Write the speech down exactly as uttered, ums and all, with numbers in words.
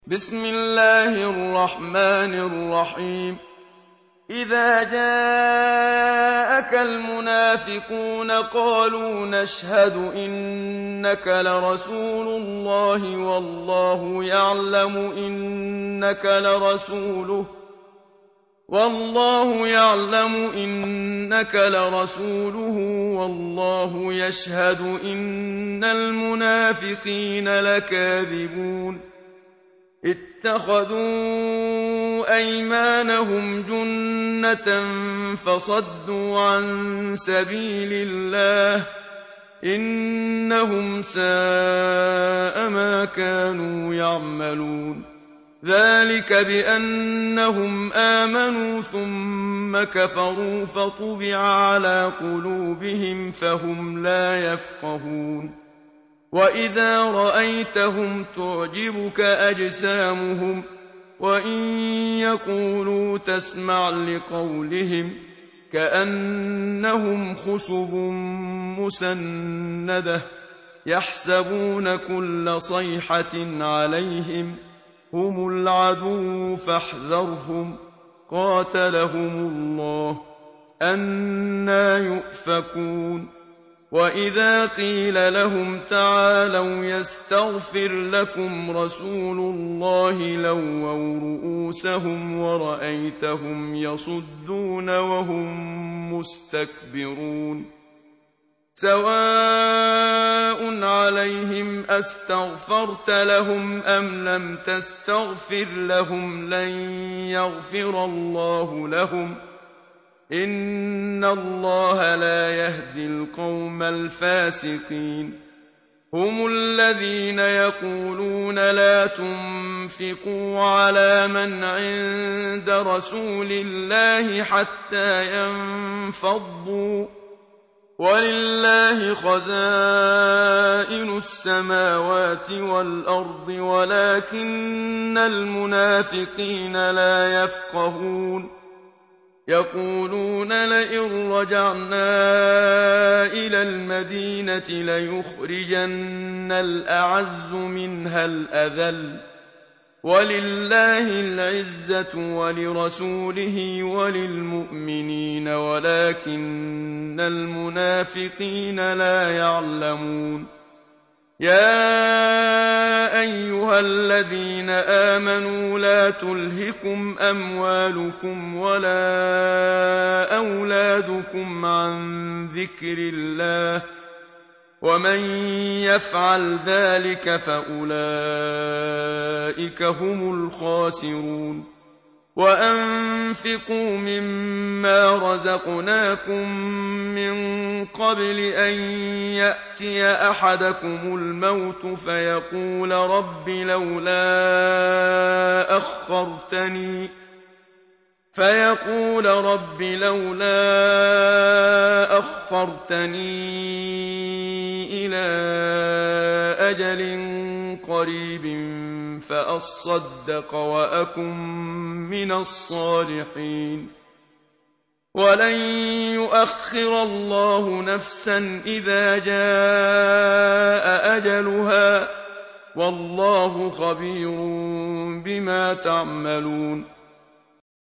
بسم الله الرحمن الرحيم إذا جاءك المنافقون قالوا نشهد إنك لرسول الله والله يعلم إنك لرسوله والله يعلم إنك لرسوله والله يشهد إن المنافقين لكاذبون اتخذوا أيمانهم جنة فصدوا عن سبيل الله إنهم ساء ما كانوا يعملون ذلك بأنهم آمنوا ثم كفروا فطبع على قلوبهم فهم لا يفقهون وإذا رأيتهم تعجبك أجسامهم وإن يقولوا تسمع لقولهم كأنهم خشب مسندة يحسبون كل صيحة عليهم هم العدو فاحذرهم قاتلهم الله أنى يؤفكون وإذا قيل لهم تعالوا يستغفر لكم رسول الله لووا رؤوسهم ورأيتهم يصدون وهم مستكبرون سواء عليهم أستغفرت لهم أم لم تستغفر لهم لن يغفر الله لهم إن الله لا يهدي القوم الفاسقين هم الذين يقولون لا تنفقوا على من عند رسول الله حتى ينفضوا ولله خزائن السماوات والأرض ولكن المنافقين لا يفقهون يقولون لئن رجعنا إلى المدينة ليخرجن الأعز منها الأذل ولله العزة ولرسوله وللمؤمنين ولكن المنافقين لا يعلمون يا أيها الذين آمنوا لا تلهكم أموالكم ولا أولادكم عن ذكر الله ومن يفعل ذلك فأولئك هم الخاسرون وأنفقوا مما رزقناكم من قبل أن يأتي أحدكم الموت فيقول رب لولا أخرتني فيقول رب لولا أخرتني إلى أجل قريب فأصدق وأكن من الصالحين ولن يؤخر الله نفسا إذا جاء أجلها والله خبير بما تعملون